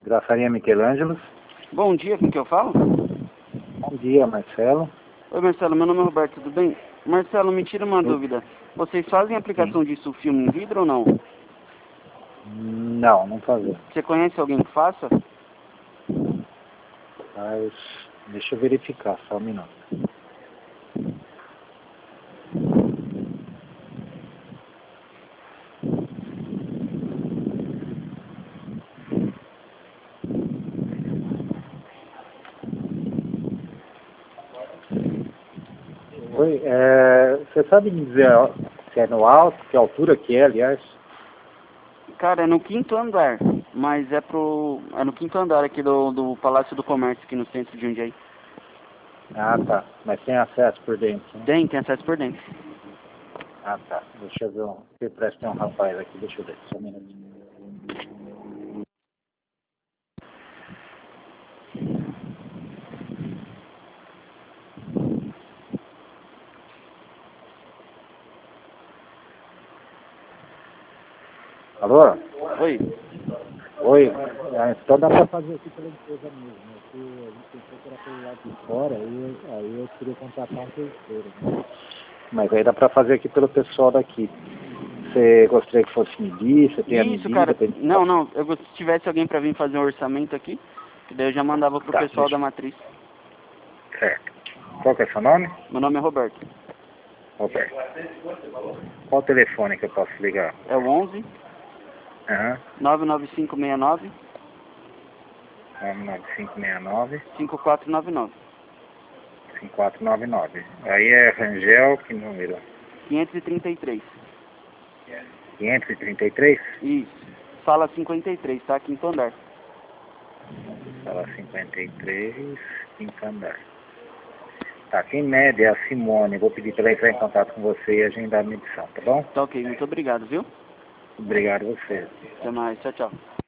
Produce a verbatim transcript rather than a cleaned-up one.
Graçarinha Michelângelos. Bom dia, com quem eu falo? Bom dia, Marcelo. Oi, Marcelo, meu nome é Roberto, tudo bem? Marcelo, me tira uma dúvida. Vocês fazem aplicação Sim. de filme em vidro ou não? Não, não fazer. Você conhece alguém que faça? Mas deixa eu verificar, só um minuto. Oi, é, você sabe me dizer ó, se é no alto, que altura que é, aliás? Cara, é no quinto andar, mas é pro... é no quinto andar aqui do, do Palácio do Comércio, aqui no centro de Jundiaí. Ah, tá. Mas tem acesso por dentro, né? Tem, tem acesso por dentro. Ah, tá. Deixa eu ver. Um, que parece que tem um rapaz aqui. Deixa eu ver. Só um minutinho. Alô? Oi. Oi. Ah, então dá pra fazer aqui pela empresa mesmo. Aqui a gente pensou que era pelo lado de fora, aí, aí eu queria contratar um terceiro, né? Mas aí dá pra fazer aqui pelo pessoal daqui. Você gostaria que fosse medir? Você tem a Isso, medida? cara. Tem... Não, não. Eu gost- se tivesse alguém pra vir fazer um orçamento aqui, que daí eu já mandava pro Tá, pessoal deixa. da matriz. Certo. Qual que é o seu nome? Meu nome é Roberto. Roberto. Qual o telefone que eu posso ligar? É o onze, Aham. nove nove cinco seis nove, nove nove cinco seis nove, cinco quatro nove nove. cinco quatro nove nove. Aí é Rangel, que número? quinhentos e trinta e três. quinhentos e trinta e três? Isso. Sala cinquenta e três, tá? Quinto andar. Sala cinquenta e três, quinto andar. Tá, quem mede é a Simone. Vou pedir para ela entrar em contato com você e agendar a medição, tá bom? Tá ok, muito obrigado, viu? Obrigado a você. Até mais, tchau, tchau.